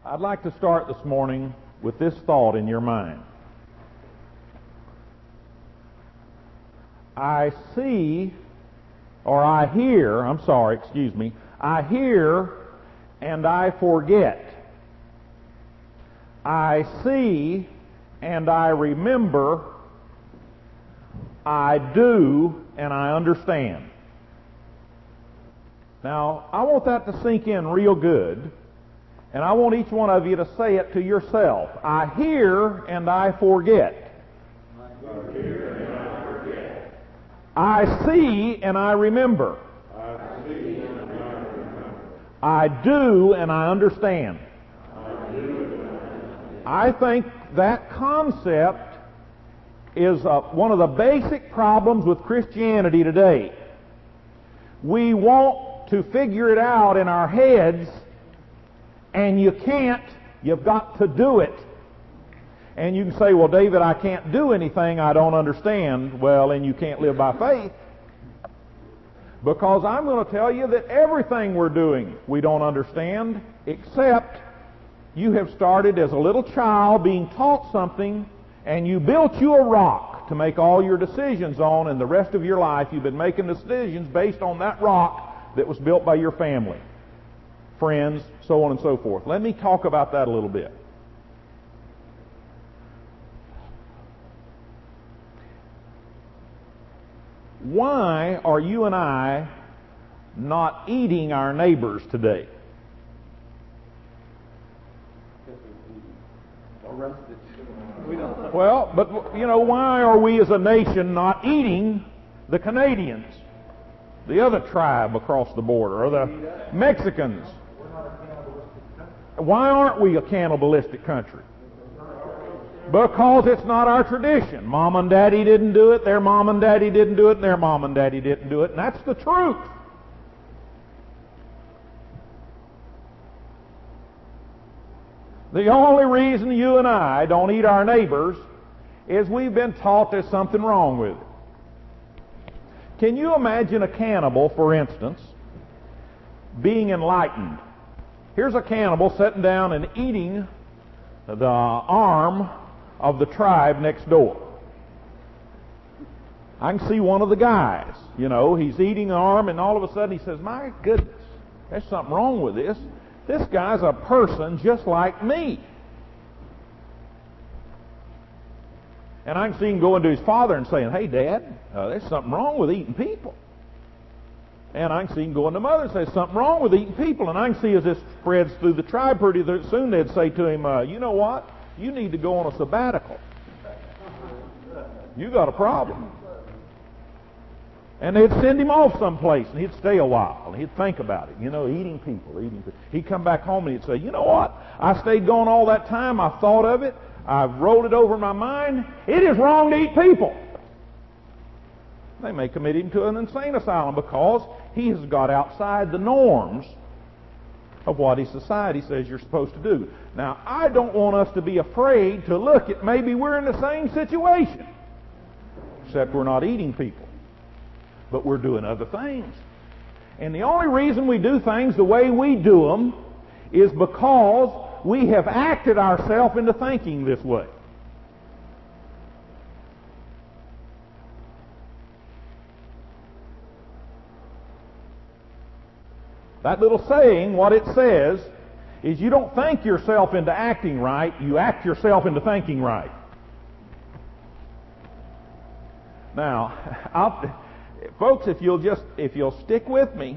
I'd like to start this morning with this thought in your mind. I hear and I forget. I see and I remember. I do and I understand. Now, I want that to sink in real good, and I want each one of you to say it to yourself. I hear and I forget. I hear and I forget. I see and I remember. I see and I remember. I do and I understand. I do and I understand. I think that concept is one of the basic problems with Christianity today. We want to figure it out in our heads, and you can't. You've got to do it. And you can say, well, David, I can't do anything I don't understand. Well, then you can't live by faith. Because I'm going to tell you that everything we're doing we don't understand, except you have started as a little child being taught something, and you built you a rock to make all your decisions on, and the rest of your life you've been making decisions based on that rock that was built by your family, friends, so on and so forth. Let me talk about that a little bit. Why are you and I not eating our neighbors today? Well, but why are we as a nation not eating the Canadians, the other tribe across the border, or the Mexicans? Why aren't we a cannibalistic country? Because it's not our tradition. Mom and Daddy didn't do it, their mom and daddy didn't do it, and their mom and daddy didn't do it, and that's the truth. The only reason you and I don't eat our neighbors is we've been taught there's something wrong with it. Can you imagine a cannibal, for instance, being enlightened? Here's a cannibal sitting down and eating the arm of the tribe next door. I can see one of the guys, he's eating the arm, and all of a sudden he says, my goodness, there's something wrong with this. This guy's a person just like me. And I can see him going to his father and saying, hey, Dad, there's something wrong with eating people. And I can see him going to mother and say, something wrong with eating people. And I can see as this spreads through the tribe pretty soon, they'd say to him, you know what? You need to go on a sabbatical. You got a problem. And they'd send him off someplace, and he'd stay a while, and he'd think about it. Eating people. He'd come back home, and he'd say, you know what? I stayed gone all that time. I thought of it. I've rolled it over in my mind. It is wrong to eat people. They may commit him to an insane asylum because he has got outside the norms of what his society says you're supposed to do. Now, I don't want us to be afraid to look at maybe we're in the same situation, except we're not eating people. But we're doing other things. And the only reason we do things the way we do them is because we have acted ourselves into thinking this way. That little saying, what it says, is you don't think yourself into acting right, you act yourself into thinking right. Now, folks, if you'll stick with me,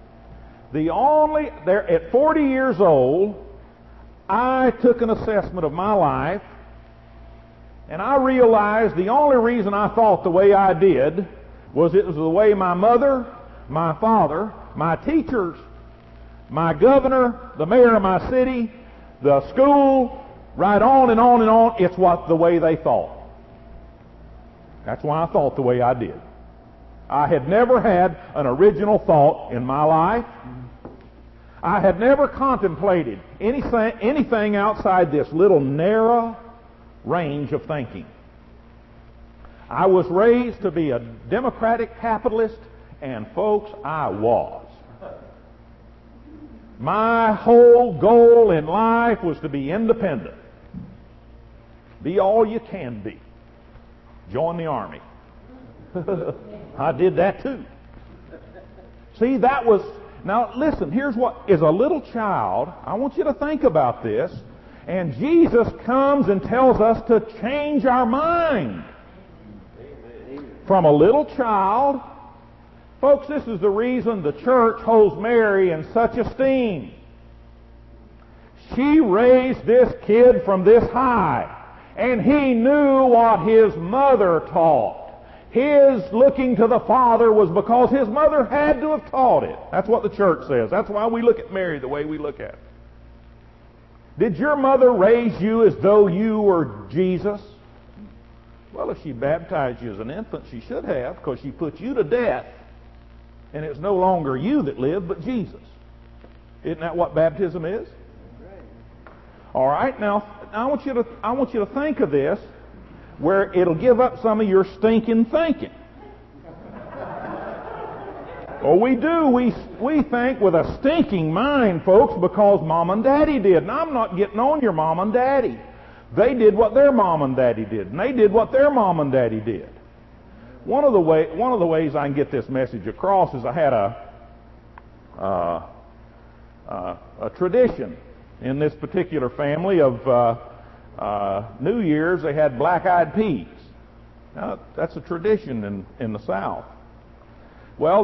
at 40 years old, I took an assessment of my life, and I realized the only reason I thought the way I did was it was the way my mother, my father, my teachers, my governor, the mayor of my city, the school, right on and on and on, it's the way they thought. That's why I thought the way I did. I had never had an original thought in my life. I had never contemplated anything outside this little narrow range of thinking. I was raised to be a democratic capitalist, and folks, I was. My whole goal in life was to be independent. Be all you can be. Join the army. I did that too. See, that was... Now listen, here's what... As a little child, I want you to think about this. And Jesus comes and tells us to change our mind. From a little child... Folks, this is the reason the church holds Mary in such esteem. She raised this kid from this high, and he knew what his mother taught. His looking to the Father was because his mother had to have taught it. That's what the church says. That's why we look at Mary the way we look at her. Did your mother raise you as though you were Jesus? Well, if she baptized you as an infant, she should have, because she put you to death. And it's no longer you that live, but Jesus. Isn't that what baptism is? All right, now I want you to think of this, where it'll give up some of your stinking thinking. Well, we do. We think with a stinking mind, folks, because Mom and Daddy did. And I'm not getting on your Mom and Daddy. They did what their Mom and Daddy did, and they did what their Mom and Daddy did. One of the ways I can get this message across is I had a tradition in this particular family of New Year's. They had black-eyed peas. Now, that's a tradition in the South. Well,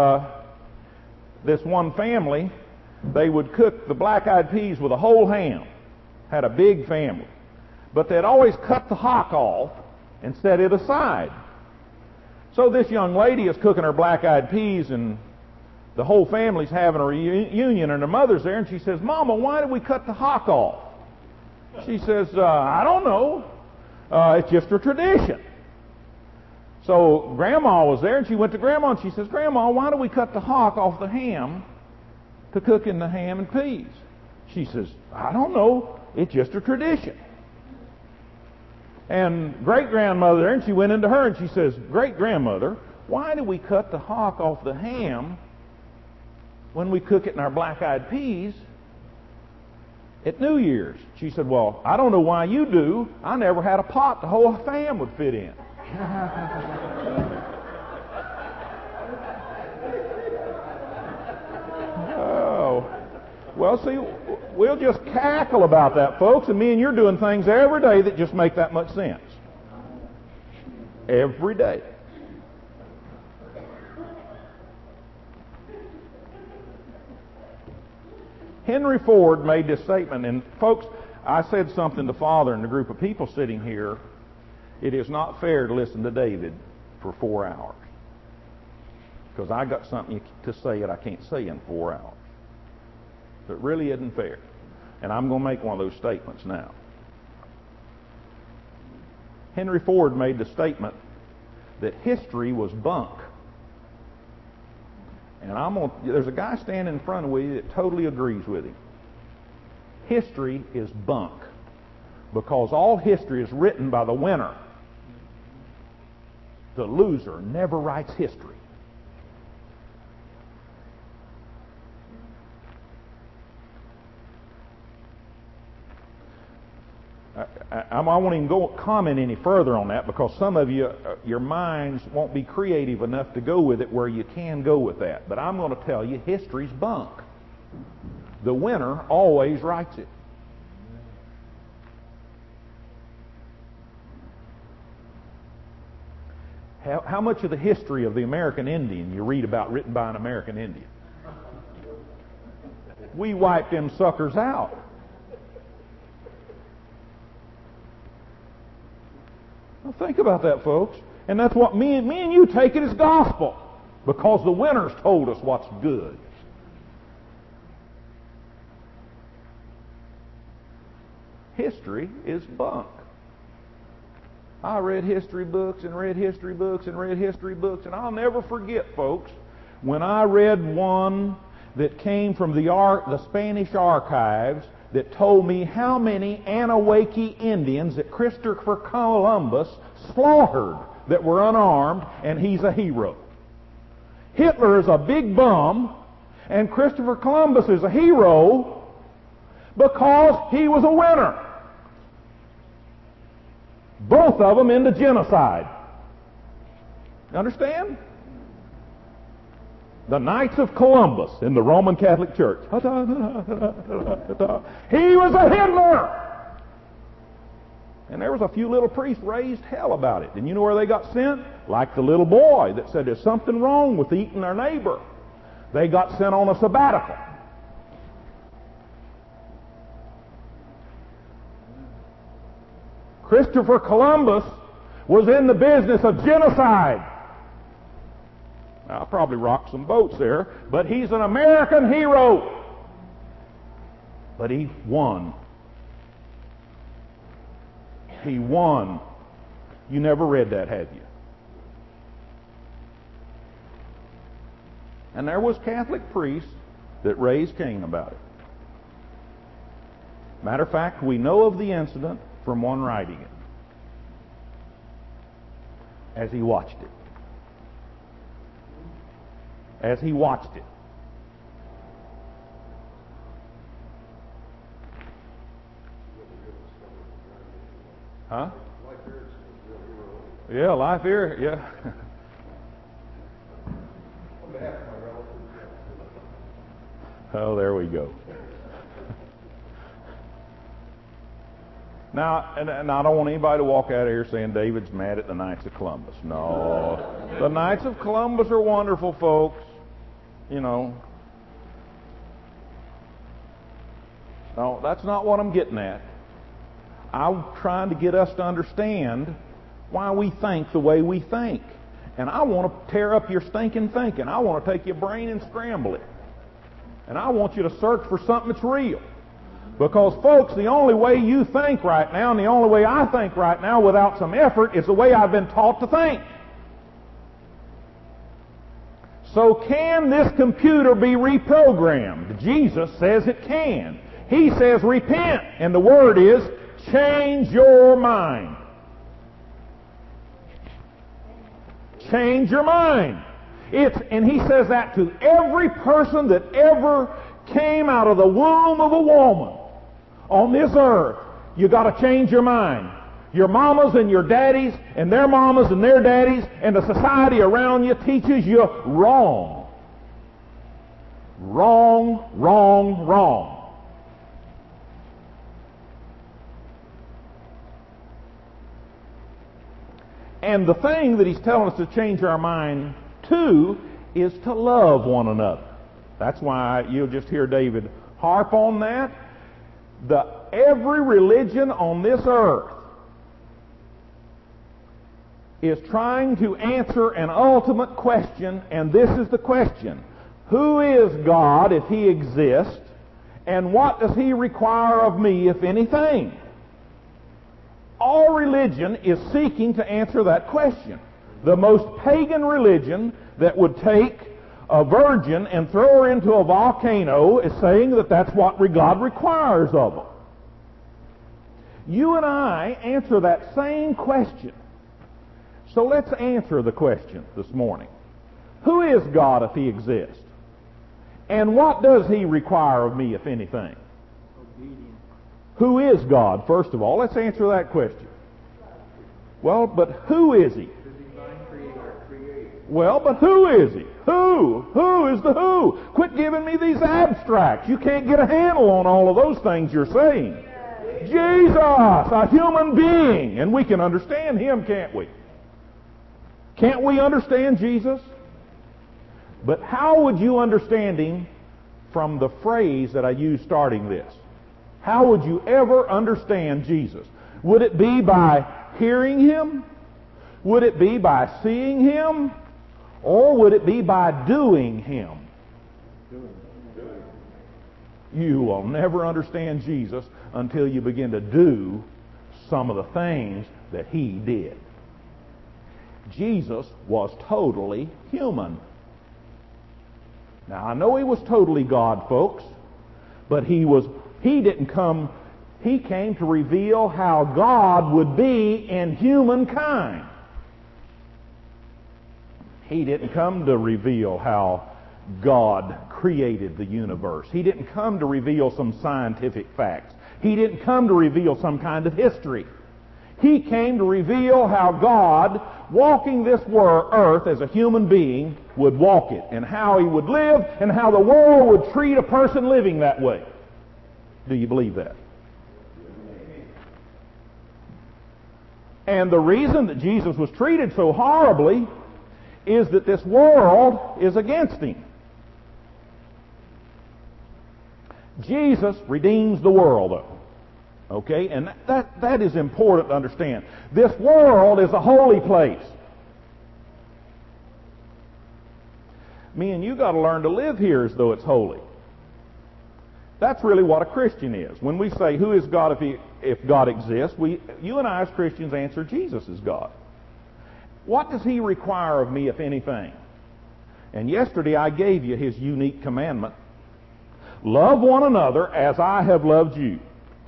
this one family, they would cook the black-eyed peas with a whole ham. Had a big family, but they'd always cut the hock off and set it aside. So this young lady is cooking her black-eyed peas, and the whole family's having a reunion, and her mother's there, and she says, "Mama, why did we cut the hock off?" She says, "I don't know. It's just a tradition." So Grandma was there, and she went to Grandma, and she says, "Grandma, why do we cut the hock off the ham to cook in the ham and peas?" She says, "I don't know. It's just a tradition." And great-grandmother there, and she went into her, and she says, "Great-grandmother, why do we cut the hock off the ham when we cook it in our black-eyed peas at New Year's?" She said, "Well, I don't know why you do. I never had a pot the whole fam would fit in." Oh. Well, see, we'll just cackle about that, folks, and me and you're doing things every day that just make that much sense. Every day. Henry Ford made this statement, and folks, I said something to Father and the group of people sitting here. It is not fair to listen to David for 4 hours, because I got something to say that I can't say in 4 hours. It really isn't fair. And I'm going to make one of those statements now. Henry Ford made the statement that history was bunk. And there's a guy standing in front of you that totally agrees with him. History is bunk, because all history is written by the winner. The loser never writes history. I won't even comment any further on that, because some of you, your minds won't be creative enough to go with it where you can go with that. But I'm going to tell you, history's bunk. The winner always writes it. How much of the history of the American Indian you read about written by an American Indian? We wiped them suckers out. Now think about that, folks. And that's what me and you take it as gospel, because the winners told us what's good. History is bunk. I read history books and read history books and read history books, and I'll never forget, folks, when I read one that came from the Spanish archives that told me how many Anahuac Indians that Christopher Columbus slaughtered that were unarmed, and he's a hero. Hitler is a big bum, And Christopher Columbus is a hero because he was a winner. Both of them into genocide. You understand? The Knights of Columbus in the Roman Catholic Church. He was a Hitler! And there was a few little priests raised hell about it. And you know where they got sent? Like the little boy that said there's something wrong with eating our neighbor. They got sent on a sabbatical. Christopher Columbus was in the business of genocide. Now, I'll probably rock some boats there, but he's an American hero. But he won. He won. You never read that, have you? And there was Catholic priests that raised Cain about it. Matter of fact, we know of the incident from one writing it, as he watched it. As he watched it. Huh? Yeah, Life Here, yeah. Oh, there we go. Now, and I don't want anybody to walk out of here saying David's mad at the Knights of Columbus. No. The Knights of Columbus are wonderful folks. You know. No, that's not what I'm getting at. I'm trying to get us to understand why we think the way we think. And I want to tear up your stinking thinking. I want to take your brain and scramble it. And I want you to search for something that's real. Because, folks, the only way you think right now, and the only way I think right now without some effort, is the way I've been taught to think. So can this computer be reprogrammed? Jesus says it can. He says repent, and the word is change your mind. Change your mind. And he says that to every person that ever came out of the womb of a woman on this earth. You got to change your mind. Your mamas and your daddies and their mamas and their daddies and the society around you teaches you wrong. Wrong, wrong, wrong. And the thing that he's telling us to change our mind to is to love one another. That's why you'll just hear David harp on that. Every religion on this earth is trying to answer an ultimate question, and this is the question. Who is God if He exists, and what does He require of me, if anything? All religion is seeking to answer that question. The most pagan religion that would take a virgin and throw her into a volcano is saying that that's what God requires of them. You and I answer that same question. So let's answer the question this morning. Who is God if He exists? And what does He require of me, if anything? Obedience. Who is God, first of all? Let's answer that question. Well, but who is He? The divine creator. Well, but who is He? Who? Who is the who? Quit giving me these abstracts. You can't get a handle on all of those things you're saying. Jesus, a human being. And we can understand Him, can't we? Can't we understand Jesus? But how would you understand Him from the phrase that I used starting this? How would you ever understand Jesus? Would it be by hearing Him? Would it be by seeing Him? Or would it be by doing Him? You will never understand Jesus until you begin to do some of the things that He did. Jesus was totally human. Now, I know He was totally God, folks, but He came to reveal how God would be in humankind. He didn't come to reveal how God created the universe. He didn't come to reveal some scientific facts. He didn't come to reveal some kind of history. He came to reveal how God, walking this earth as a human being, would walk it, and how He would live, and how the world would treat a person living that way. Do you believe that? And the reason that Jesus was treated so horribly is that this world is against Him. Jesus redeems the world, though. Okay? And that is important to understand. This world is a holy place. Me and you got to learn to live here as though it's holy. That's really what a Christian is. When we say, who is God if God exists, you and I as Christians answer, Jesus is God. What does He require of me, if anything? And yesterday I gave you His unique commandment. Love one another as I have loved you.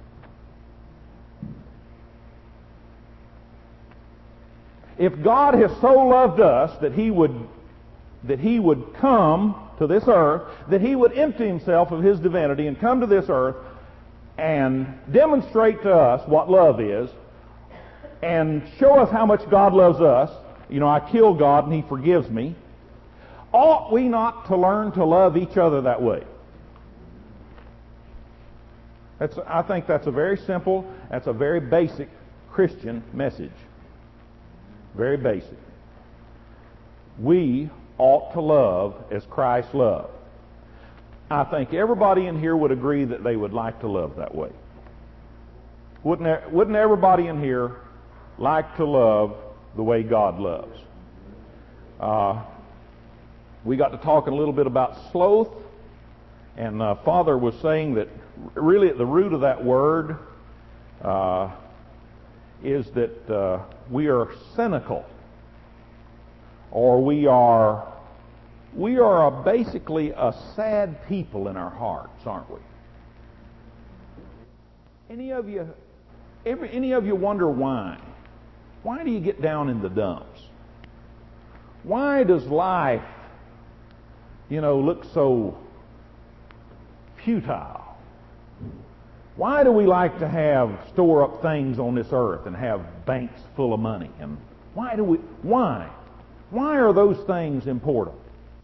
If God has so loved us that He would come to this earth, that He would empty Himself of His divinity and come to this earth and demonstrate to us what love is and show us how much God loves us. You know, I killed God and He forgives me. Ought we not to learn to love each other that way? I think that's a very simple, that's a very basic Christian message. Very basic. We ought to love as Christ loved. I think everybody in here would agree that they would like to love that way. Wouldn't everybody in here like to love the way God loves? We got to talking a little bit about sloth, and Father was saying that really at the root of that word is that we are cynical, or we are basically a sad people in our hearts, aren't we? Any of you wonder why? Why do you get down in the dumps? Why does life, look so futile? Why do we like to store up things on this earth and have banks full of money? And why are those things important?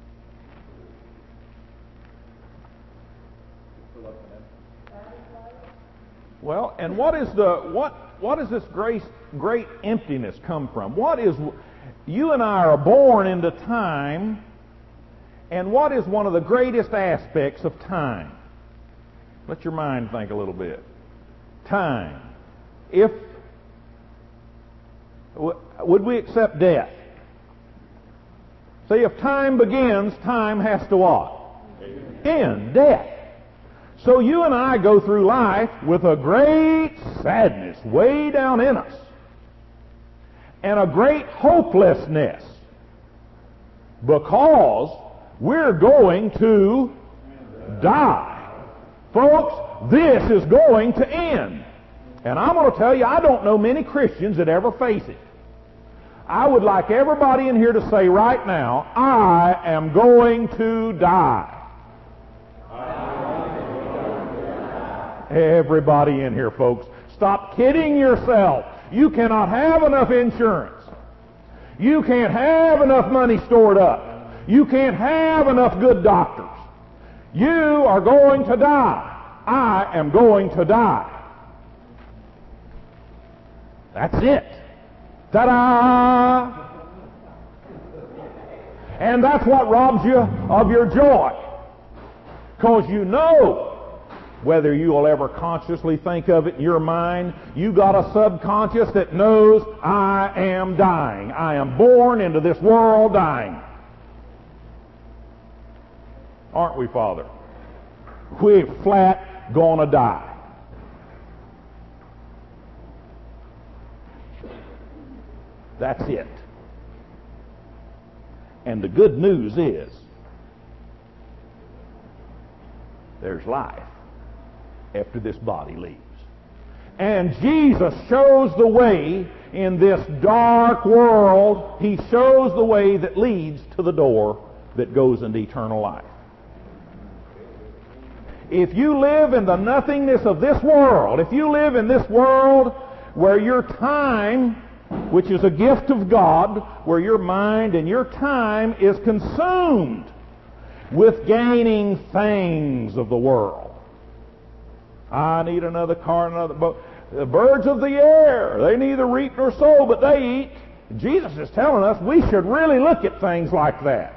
Well, and what does this great emptiness come from? You and I are born into time, and what is one of the greatest aspects of time? Let your mind think a little bit. Time. Would we accept death? See, if time begins, time has to what? End. Death. So you and I go through life with a great sadness way down in us, and a great hopelessness, because we're going to die. Folks, this is going to end. And I'm going to tell you, I don't know many Christians that ever face it. I would like everybody in here to say right now, I am going to die. Everybody in here, folks, stop kidding yourself. You cannot have enough insurance. You can't have enough money stored up. You can't have enough good doctors. You are going to die. I am going to die. That's it. Ta-da! And that's what robs you of your joy. Because you know, whether you will ever consciously think of it in your mind, you got a subconscious that knows, I am dying. I am born into this world dying. Aren't we, Father? We're flat gonna die. That's it. And the good news is, there's life after this body leaves. And Jesus shows the way in this dark world. He shows the way that leads to the door that goes into eternal life. If you live in the nothingness of this world, if you live in this world where your time, which is a gift of God, where your mind and your time is consumed with gaining things of the world. I need another car, another boat. The birds of the air, they neither reap nor sow, but they eat. Jesus is telling us we should really look at things like that.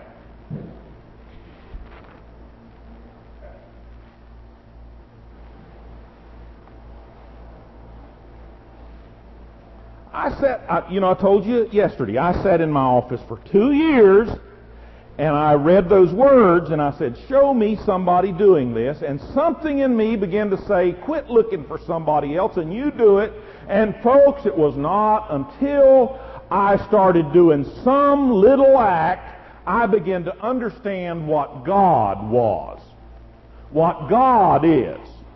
I told you yesterday, I sat in my office for 2 years, and I read those words, and I said, show me somebody doing this. And something in me began to say, quit looking for somebody else, and you do it. And folks, it was not until I started doing some little act, I began to understand what God was, what God is.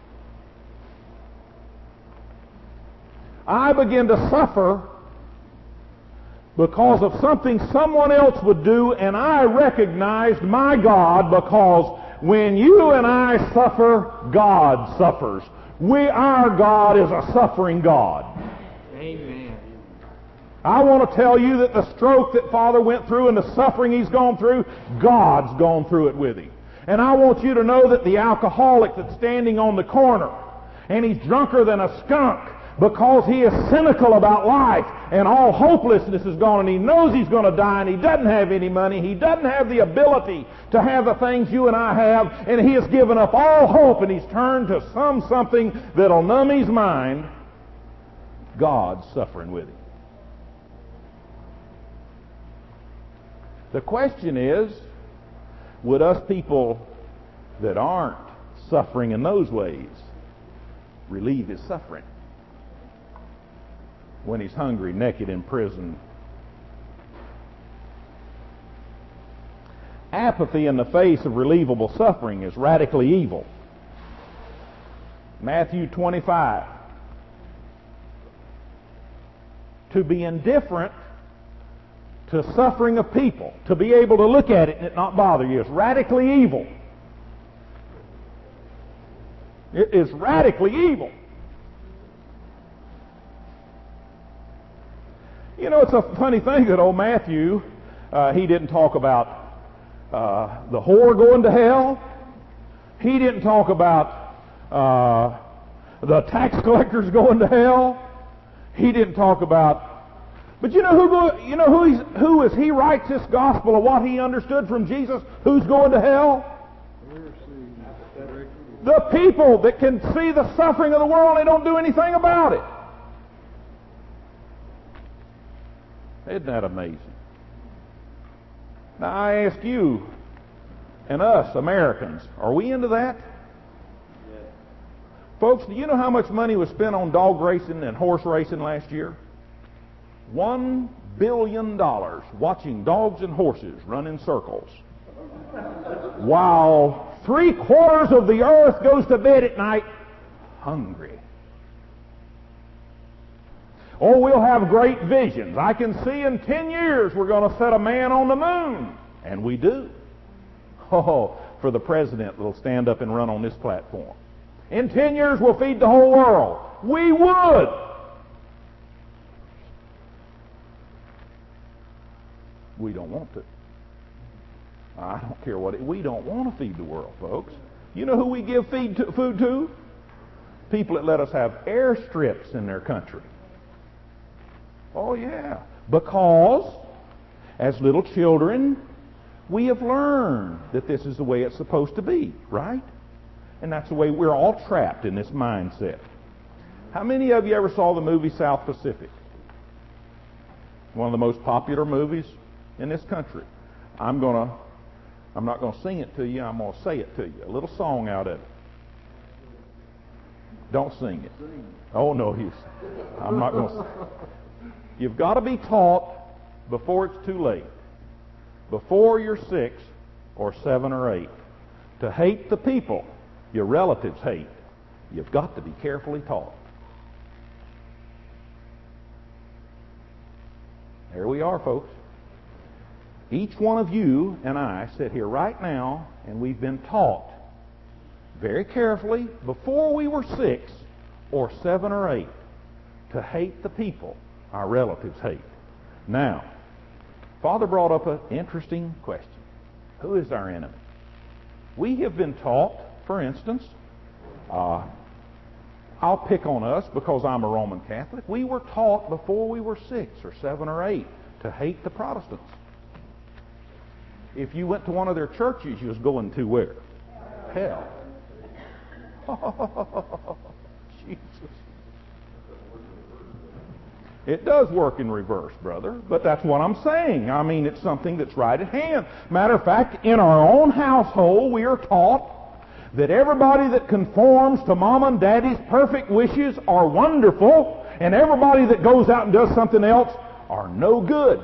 I began to suffer because of something someone else would do, and I recognized my God, because when you and I suffer, God suffers. Our God is a suffering God. Amen. I want to tell you that the stroke that Father went through and the suffering he's gone through, God's gone through it with him. And I want you to know that the alcoholic that's standing on the corner, and he's drunker than a skunk, because he is cynical about life, and all hopelessness is gone, and he knows he's going to die, and he doesn't have any money, he doesn't have the ability to have the things you and I have, and he has given up all hope, and he's turned to something that'll numb his mind. God's suffering with him. The question is, would us people that aren't suffering in those ways relieve his suffering? When he's hungry, naked, in prison. Apathy in the face of relievable suffering is radically evil. Matthew 25. To be indifferent to suffering of people, to be able to look at it and it not bother you, is radically evil. It is radically evil. You know, it's a funny thing that old Matthew, he didn't talk about the whore going to hell. He didn't talk about the tax collectors going to hell. He didn't talk about. But you know who as he writes this gospel of what he understood from Jesus, who's going to hell? The people that can see the suffering of the world and they don't do anything about it. Isn't that amazing? Now I ask you and us, Americans, are we into that? Yes. Folks, do you know how much money was spent on dog racing and horse racing last year? $1 billion watching dogs and horses run in circles. While 3/4 of the earth goes to bed at night hungry. Oh, we'll have great visions. I can see in 10 years we're going to set a man on the moon. And we do. Oh, for the president that'll stand up and run on this platform. In 10 years we'll feed the whole world. We would. We don't want to. I don't care what we don't want to feed the world, folks. You know who we give food to? People that let us have airstrips in their country. Oh, yeah. Because, as little children, we have learned that this is the way it's supposed to be, right? And that's the way we're all trapped in this mindset. How many of you ever saw the movie South Pacific? One of the most popular movies in this country. I'm not going to sing it to you, I'm going to say it to you. A little song out of it. Don't sing it. Oh, no, I'm not going to. You've got to be taught before it's too late, before you're 6 or 7 or 8, to hate the people your relatives hate. You've got to be carefully taught. There we are, folks. Each one of you and I sit here right now, and we've been taught very carefully before we were 6 or 7 or 8 to hate the people our relatives hate. Now, Father brought up an interesting question. Who is our enemy? We have been taught, for instance, I'll pick on us because I'm a Roman Catholic. We were taught before we were 6 or 7 or 8 to hate the Protestants. If you went to one of their churches, you was going to where? Hell. Jesus. It does work in reverse, brother, but that's what I'm saying. I mean, it's something that's right at hand. Matter of fact, in our own household, we are taught that everybody that conforms to Mom and Daddy's perfect wishes are wonderful, and everybody that goes out and does something else are no good.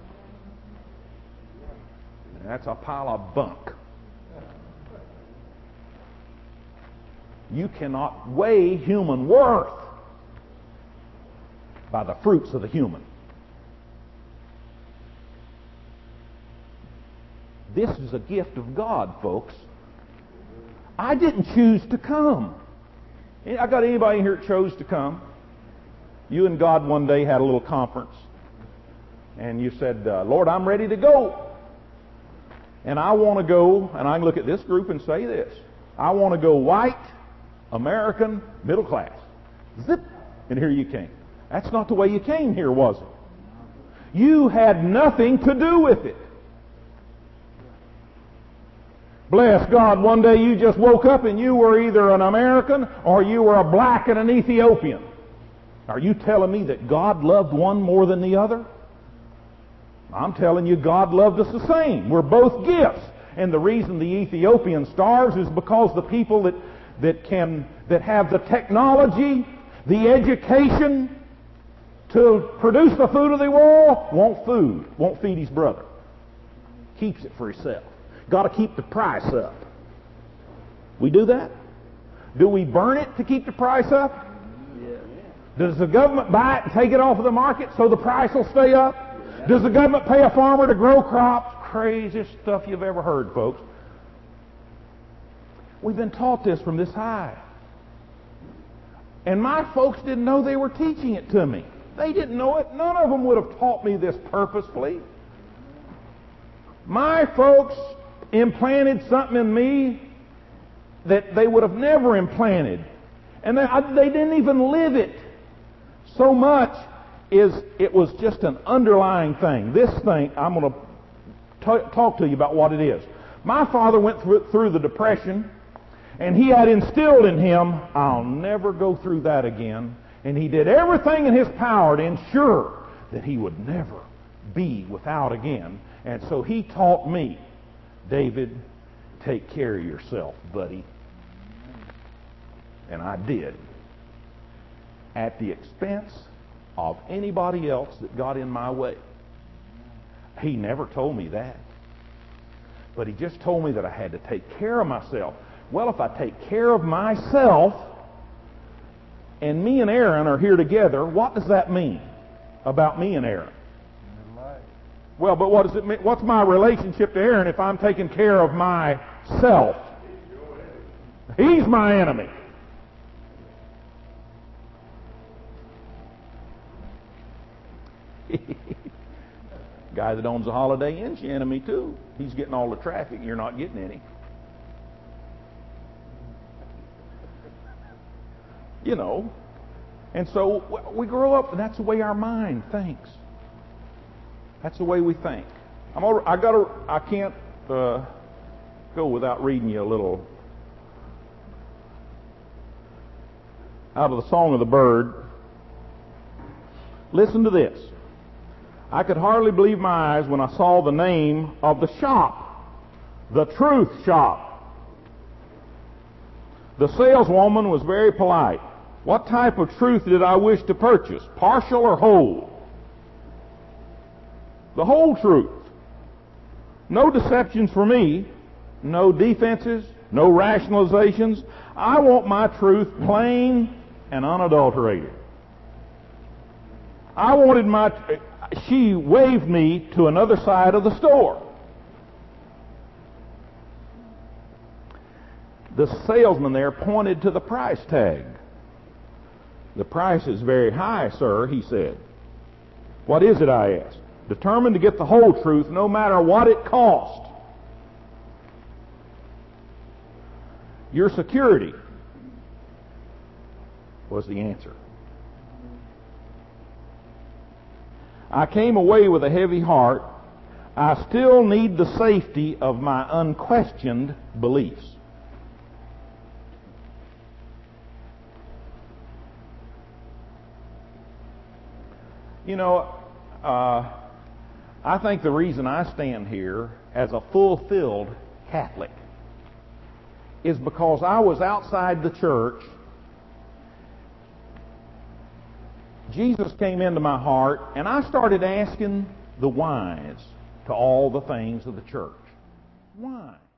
And that's a pile of bunk. You cannot weigh human worth by the fruits of the human. This is a gift of God, folks. I didn't choose to come. I got anybody in here that chose to come? You and God one day had a little conference, and you said, Lord, I'm ready to go. And I want to go, and I can look at this group and say this. I want to go white, American, middle class. Zip! And here you came. That's not the way you came here, was it? You had nothing to do with it. Bless God, one day you just woke up and you were either an American or you were a black and an Ethiopian. Are you telling me that God loved one more than the other? I'm telling you God loved us the same. We're both gifts. And the reason the Ethiopian starves is because the people that have the technology, the education to produce the food of the world, won't feed his brother. Keeps it for himself. Got to keep the price up. We do that? Do we burn it to keep the price up? Yeah. Does the government buy it and take it off of the market so the price will stay up? Yeah. Does the government pay a farmer to grow crops? Craziest stuff you've ever heard, folks. We've been taught this from this high. And my folks didn't know they were teaching it to me. They didn't know it. None of them would have taught me this purposefully. My folks implanted something in me that they would have never implanted. And they didn't even live it. So much it was just an underlying thing. This thing, I'm going to talk to you about what it is. My father went through the Depression, and he had instilled in him, I'll never go through that again. And he did everything in his power to ensure that he would never be without again. And so he taught me, David, take care of yourself, buddy. And I did. At the expense of anybody else that got in my way. He never told me that. But he just told me that I had to take care of myself. Well, if I take care of myself, and me and Aaron are here together, what does that mean about me and Aaron? Well, but what does it mean? What's my relationship to Aaron if I'm taking care of myself? He's my enemy. Guy that owns a Holiday Inn's your enemy too. He's getting all the traffic and you're not getting any. You know. And so we grow up, and that's the way our mind thinks. That's the way we think. I can't go without reading you a little out of the Song of the Bird. Listen to this. I could hardly believe my eyes when I saw the name of the shop, the Truth Shop. The saleswoman was very polite. What type of truth did I wish to purchase? Partial or whole? The whole truth. No deceptions for me. No defenses. No rationalizations. I want my truth plain and unadulterated. she waved me to another side of the store. The salesman there pointed to the price tag. "The price is very high, sir," he said. "What is it?" I asked. "Determined to get the whole truth no matter what it costs." "Your security," was the answer. I came away with a heavy heart. I still need the safety of my unquestioned beliefs. You know, I think the reason I stand here as a fulfilled Catholic is because I was outside the church. Jesus came into my heart, and I started asking the whys to all the things of the church. Why?